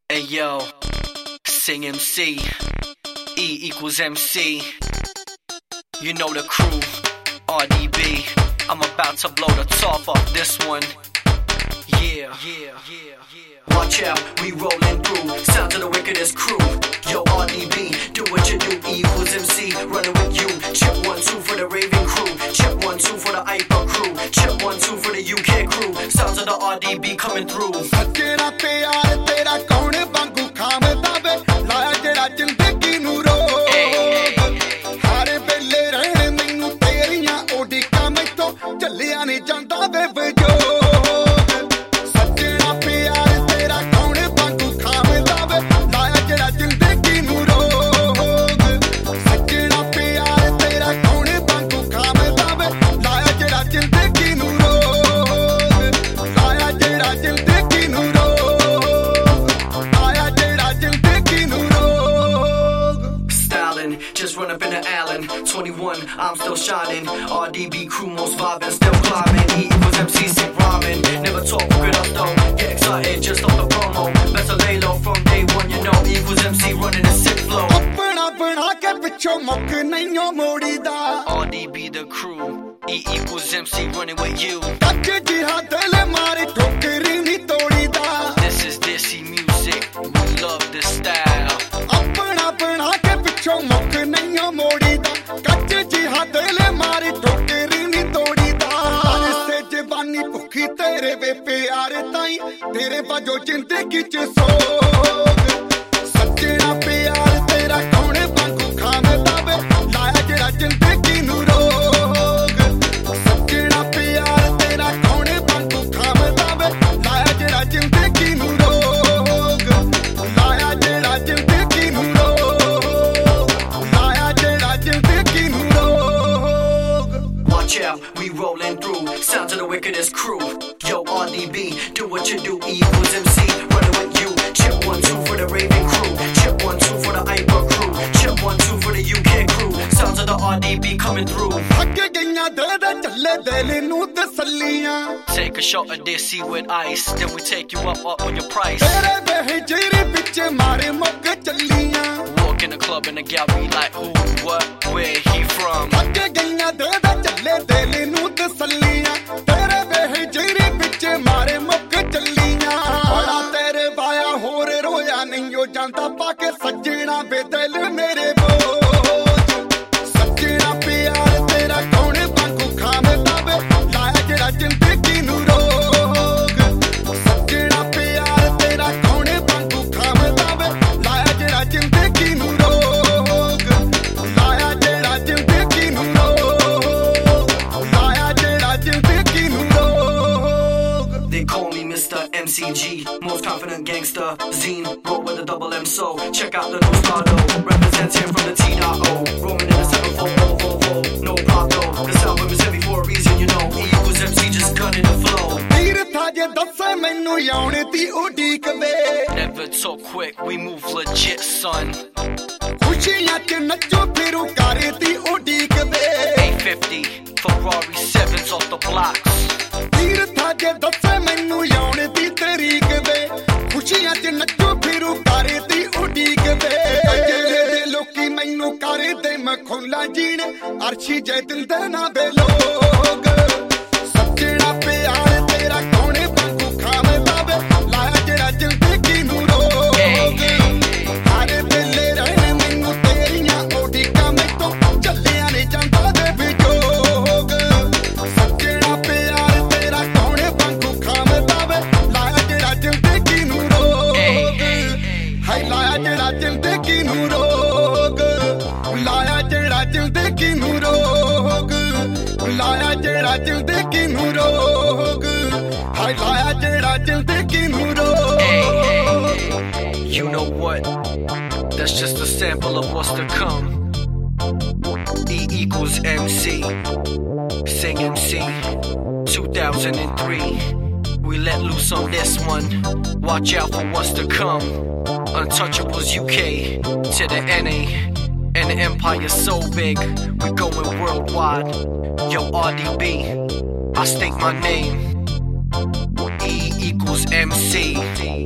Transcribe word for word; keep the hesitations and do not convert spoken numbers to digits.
Hey yo, Sing M C, E equals M C. You know the crew, R D B. I'm about to blow the top off this one. Yeah, yeah, yeah, yeah. Watch out, we rollin' through. Sound of the wickedest crew. Yo, R D B, do what you do. E equals M C, running with you. Chip one, two for the Raven crew. Chip one, two for the Iper crew. Chip one, two for the U K crew. Sounds of the R D B coming through. Sajjana pyar tera kaun wangu khamda ve laya jehda zindagi nu roog har vele rehne mainu teriyan odika maitho ਚੱਲਿਆ ਨਹੀਂ ਜਾਂਦਾ ਵੇ ਵਜੋਗ ਸੱਜਣਾ ਪਿਆਰ ਤੇਰਾ ਕੌਣ ਵਾਂਗੂ ਖਾਵਦਾ ਵੇ ਲਾਇਆ ਜਿਹੜਾ ਜ਼ਿੰਦਗੀ ਨੂੰ ਰੋਗ ਸੱਜਣਾ ਪਿਆਰ ਤੇਰਾ ਕੌਣ ਵਾਂਗੂ ਖਾਵਦਾ ਵੇ ਲਾਇਆ ਜਿਹੜਾ ਜ਼ਿੰਦਗੀ ਨੂੰ ਰੋਗ ਲਾਇਆ ਜਿਹੜਾ ਜ਼ਿੰਦਗੀ ਨੂੰ ਰੋਗ ਲਾਇਆ ਜਿਹੜਾ ਜ਼ਿੰਦਗੀ ਨੂੰ ਰੋਗ Styling, just run up in the Allen. twenty-one, I'm still shining. R D B crew most vibing, still climbing. E equals M C, sick rhyming. Never talk with us though. Get excited just off the promo. Better lay low from day one, you know. E equals M C running a sick flow. ਆਪਣਾ ਬਣਾ ਕੇ ਪਿੱਛੋਂ ਮੁੱਕ ਨਹੀਂਓ ਮੋੜੀਦਾ R D B the crew. E equals M C running with you. ਕੱਚ ਜਿਹਾ ਦਿਲ ਮਾਰੇ ਠੋਕਰੀ ਨਹੀਂ ਤੋੜੀਦਾ This is Desi music. We love this style. ਆਪਣਾ ਬਣਾ ਕੇ ਪਿੱਛੋਂ ਮੁੱਕ ਨਹੀਂਓ ਮੋੜੀਦਾ ਕੱਚ ਜਿਹਾ ਦਿਲ ਮਾਰੇ ਠੋਕਰੀ ਨਹੀਂ ਤੋੜੀਦਾ ਇਸੇ ਜਵਾਨੀ ਭੁੱਖੀ ਤੇਰੇ ਵੇ ਪਿਆਰ ਤਾਈ ਤੇਰੇ ਬਾਝੋਂ ਜ਼ਿੰਦਗੀ ਚ ਸੋਗ ਸੱਜਣਾ ਪਿਆਰ ਤੇਰਾ ਕੌਣ ਵਾਂਗੂ ਖਾਵਦਾ ਵੇ ਲਾਇਆ ਜਿਹੜਾ ਜ਼ਿੰਦਗੀ ਨੂੰ ਰੋਗ ਸੱਜਣਾ ਪਿਆਰ ਤੇਰਾ ਕੌਣ ਵਾਂਗੂ ਖਾਵਦਾ ਵੇ ਲਾਇਆ ਜਿਹੜਾ ਜ਼ਿੰਦਗੀ ਨੂੰ ਰੋਗ ਲਾਇਆ ਜਿਹੜਾ ਜ਼ਿੰਦਗੀ ਨੂੰ ਰੋਗ ਲਾਇਆ ਜਿਹੜਾ ਜ਼ਿੰਦਗੀ ਨੂੰ ਰੋਗ Watch out, we rollin' through. Sounds of the wickedest crew. Yo, R D B, do what you do. E equals M C, running with you. Chip one, two for the Raven crew. Chip one, two for the Iper crew. Chip one, two for the U K crew. Sounds of the R D B coming through. ਅੱਗੇ ਗਈਆਂ ਦੇ ਦੇ ਚੱਲੇ ਦਿਲ ਨੂੰ ਤਸੱਲੀਆਂ Take a shot of Desi with ice, then we take you up, up on your price. ਤੇਰੇ ਵੇ ਜਿਹੜੇ ਵਿੱਚ ਮਾਰੇ ਮੁੱਕ ਚੱਲੀਆਂ Walk in the club and the gal be like, who, what, where he from? ਅੱਗੇ ਗਈਆਂ ਦੇ ਦੇ ਚੱਲੇ ਦਿਲ ਨੂੰ ਤਸੱਲੀਆਂ ਤੇਰੇ ਵੇ ਜਿਹੜੇ ਵਿੱਚ ਮਾਰੇ ਮੁੱਕ ਚੱਲੀਆਂ ਬੜਾ ਤੇਰੇ ਵਾਇਆ ਹੋਰ ਰੋਇਆ ਨਹੀਂ ਉਹ ਜਾਂਦਾ ਪਾ ਕੇ ਸੱਜਣਾ ਵੇ ਦਿਲ ਮੇਰੇ ਬੋਝ ਸੱਜਣਾ ਪਿਆਰ ਤੇਰਾ ਕੌਣ ਵਾਂਗੂ ਖਾਵਦਾ ਵੇ ਲਾਇਆ ਜਿਹੜਾ ਜ਼ਿੰਦਗੀ ਨੂੰ ਰੋਗ ਸੱਜਣਾ ਪਿਆਰ ਤੇਰਾ ਕੌਣ ਵਾਂਗੂ ਖਾਵਦਾ ਵੇ ਲਾਇਆ ਜਿਹੜਾ ਜ਼ਿੰਦਗੀ ਨੂੰ ਰੋਗ ਲਾਇਆ ਜਿਹੜਾ ਜ਼ਿੰਦਗੀ ਨੂੰ ਰੋਗ ਲਾਇਆ ਜਿਹੜਾ ਜ਼ਿੰਦਗੀ ਨੂੰ ਰੋਗ They call me Mister M C G, most confident gangster. Zine, roll with a double M so. Check out the new Stardo, representing from the T O. Roaming in the seven four oh oh oh, no problem. This album is heavy for a reason, you know. E equals M C, just gunning the flow. ਤੀਰ ਥਾਜੇ ਦੱਸੇ ਮੈਨੂੰ ਆਉਣੇ ਦੀ ਉਡੀਕ ਵੇ Never talk quick, we move legit, son. ਖੁਸ਼ੀਆਂ ਚ ਨੱਚੋ ਫਿਰੂ ਕਾਰੇ ਦੀ ਉਡੀਕ ਵੇ eight fifty, Ferrari sevens off the blocks. ਤੀਰ ਥਾਜੇ ਦੱਸੇ ਮੈਨੂੰ ਆਉਣੇ ਦੀ ਤਰੀਕ ਵੇ ਖੁਸ਼ੀਆਂ ਚ ਨੱਚੋ ਫਿਰੂ ਕਾਰੇ ਦੀ ਉਡੀਕ ਵੇ ਜਿਹੜੇ ਦੇ ਲੋਕੀ ਮੈਨੂੰ ਕਾਰੇ ਤੇ ਮਖੌਲਾ ਜੀਣ ਅਰਸ਼ੀ ਜੈ ਦਿੰਦੇ ਨਾ ਵੇ ਲੋਗ ਸੱਜਣਾ ਪਿਆਰ ਤੇਰਾ ਕੌਣ ਵਾਂਗੂ ਖਾਵਦਾ ਵੇ ਲਾਇਆ ਜਿਹੜਾ ਜ਼ਿੰਦਗੀ ਨੂੰ ਰੋਗ ਹਾਰੇ ਵੇਲੇ ਰਹਿਣ ਮੈਨੂੰ ਤੇਰੀਆਂ ਉਡੀਕਾਂ ਮੈਥੋਂ ਚੱਲਿਆ ਨਹੀਂ ਜਾਂਦਾ ਵੇ ਵਿਜੋਗ ਸੱਜਣਾ ਪਿਆਰ ਤੇਰਾ ਕੌਣ ਵਾਂਗੂ ਖਾਵਦਾ ਵੇ ਲਾਇਆ ਜਿਹੜਾ ਜ਼ਿੰਦਗੀ ਨੂੰ ਰੋਗ ਹਾਏ ਲਾਇਆ ਜਿਹੜਾ ਜ਼ਿੰਦਗੀ ਨੂੰ ਰੋਗ ਲਾਇਆ ਜਿਹੜਾ ਜ਼ਿੰਦਗੀ ਨੂੰ ਰੋਗ ਲਾਇਆ ਜਿਹੜਾ ਜ਼ਿੰਦਗੀ ਨੂੰ ਰੋਗ ਹਾਏ ਲਾਇਆ ਜਿਹੜਾ ਜ਼ਿੰਦਗੀ ਨੂੰ ਰੋਗ You know what? That's just a sample of what's to come. E equals M C, Sing M C, two thousand three. We let loose on this one. Watch out for what's to come. Untouchables U K to the N A. And the empire so big, we going worldwide. Yo, R D B, I state my name. E equals M C.